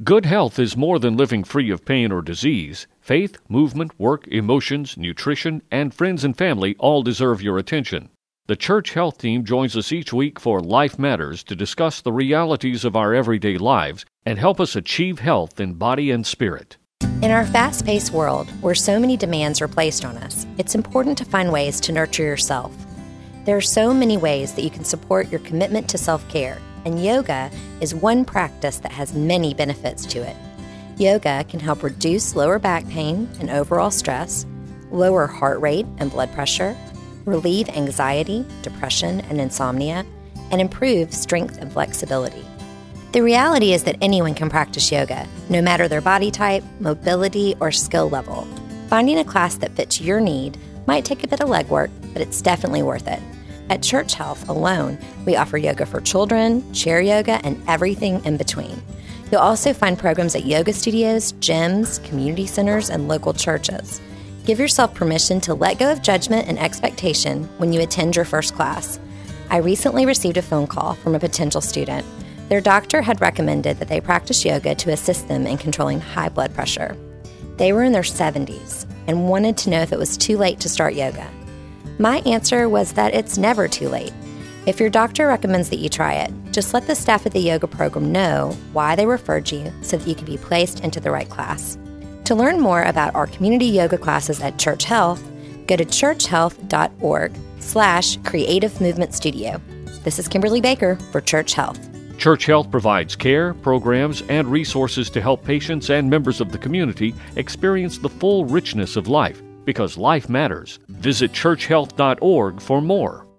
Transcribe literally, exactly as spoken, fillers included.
Good health is more than living free of pain or disease. Faith, movement, work, emotions, nutrition, and friends and family all deserve your attention. The Church Health Team joins us each week for Life Matters to discuss the realities of our everyday lives and help us achieve health in body and spirit. In our fast-paced world, where so many demands are placed on us, it's important to find ways to nurture yourself. There are so many ways that you can support your commitment to self-care, and yoga is one practice that has many benefits to it. Yoga can help reduce lower back pain and overall stress, lower heart rate and blood pressure, relieve anxiety, depression, and insomnia, and improve strength and flexibility. The reality is that anyone can practice yoga, no matter their body type, mobility, or skill level. Finding a class that fits your need might take a bit of legwork, but it's definitely worth it. At Church Health alone, we offer yoga for children, chair yoga, and everything in between. You'll also find programs at yoga studios, gyms, community centers, and local churches. Give yourself permission to let go of judgment and expectation when you attend your first class. I recently received a phone call from a potential student. Their doctor had recommended that they practice yoga to assist them in controlling high blood pressure. They were in their seventies and wanted to know if it was too late to start yoga. My answer was that it's never too late. If your doctor recommends that you try it, just let the staff at the yoga program know why they referred you so that you can be placed into the right class. To learn more about our community yoga classes at Church Health, go to churchhealth.org slash creative movement studio. This is Kimberly Baker for Church Health. Church Health provides care, programs, and resources to help patients and members of the community experience the full richness of life, because life matters. Visit church health dot org for more.